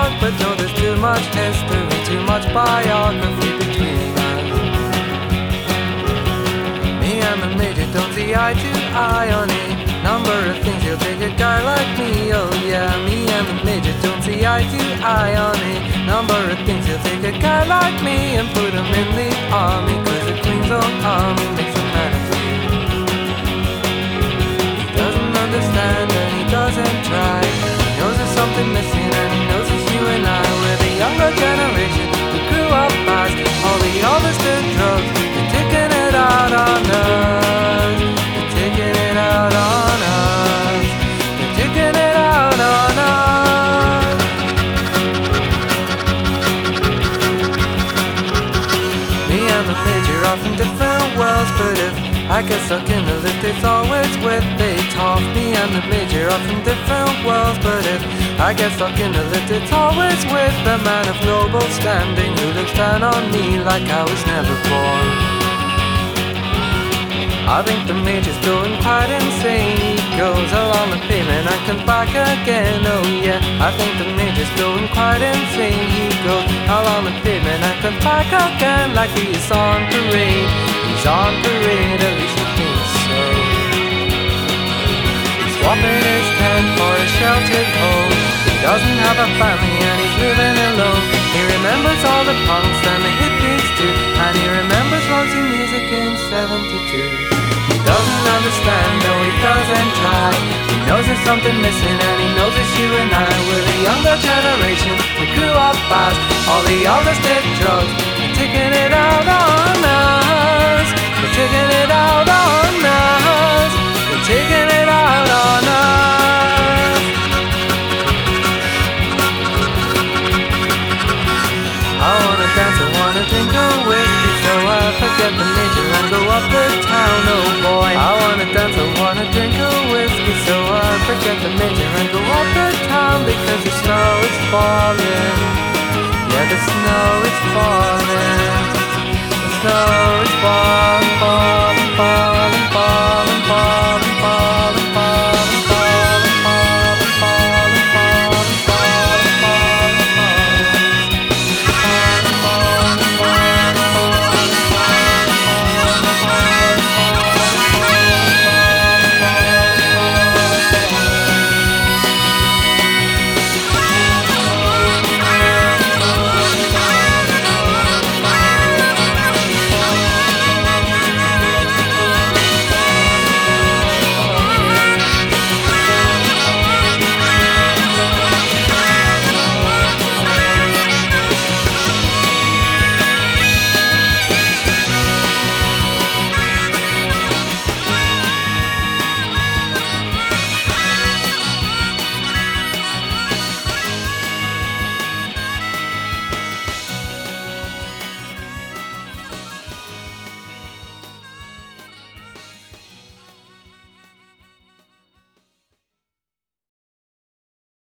talk, but no, there's too much history, too much biography between us. Me and the Major don't see eye to eye on a number of things. You'll take a guy like me, oh yeah. Me and the Major don't see eye to eye on a number of things. You'll take a guy like me and put him in the army, 'cause the Queen's own army makes a man of you. He doesn't understand and he doesn't try. He knows there's something missing and he knows it's you and I. We're the younger generation who grew up fast. All the others did drugs, they're taking it out on us. They're taking it out on us. They're taking it out on us. Me and the Major are from different worlds, but if I get stuck in the lift, it's always with a talk. Me and the Major are from different worlds, but if I get stuck in the lift, it's always with the man of noble standing who looks down on me like I was never born. I think the Major's going quite insane. He goes along the pavement and comes back again, oh yeah. I think the Major's going quite insane. He goes along the pavement and comes back again like he's on parade. He's on parade, at least he thinks so. He's swapping his tent for a sheltered home. He doesn't have a family and he's living alone. He remembers all the punks and the hippies too, and he remembers Roxy Music in 72. He doesn't understand, no he doesn't try. He knows there's something missing and he knows it's you and I. We're the younger generation, we grew up fast. All the others did drugs, they're taking it out on us. They're taking it out on us. They're taking it out on us. I wanna dance, I wanna drink a whiskey, so I forget the Major and go up the town, oh boy. I wanna dance, I wanna drink a whiskey, so I forget the Major and go up the town, because the snow is falling. Yeah, the snow is falling.